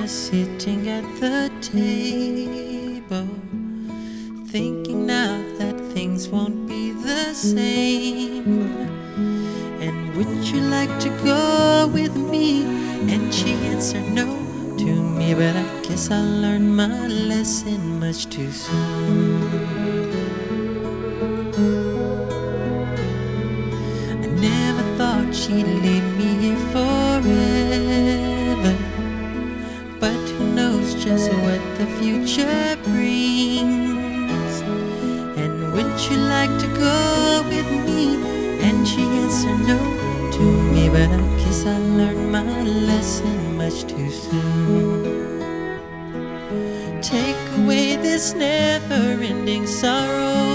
sitting at the table, thinking now that things won't be the same. And would you like to go with me? And she answered no to me, but I guess I learned my lesson much too soon. I never thought she'd leave me here forever, but who knows just what the future brings. And would you like to go with me? And she answered no to me, but I guess I learned my lesson much too soon. Take away this never-ending sorrow,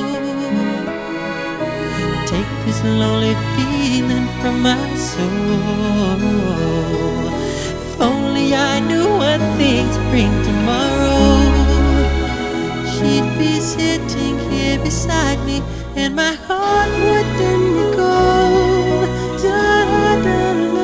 take this lonely feeling from my soul. If only I knew what things bring tomorrow, she'd be sitting here beside me, and my heart wouldn't go. Da-da-da-da.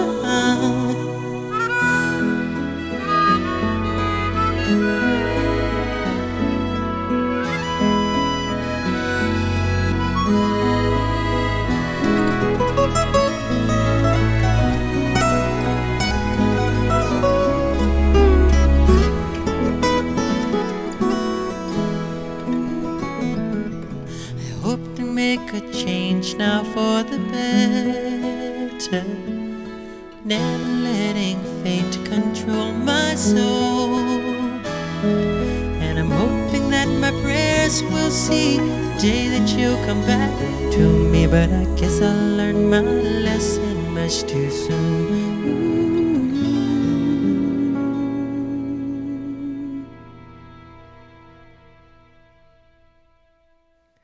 Hope to make a change now for the better, never letting fate control my soul. And I'm hoping that my prayers will see the day that you'll come back to me, but I guess I learned my lesson much too soon.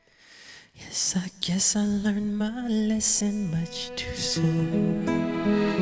Yes, I guess I learned my lesson much too soon.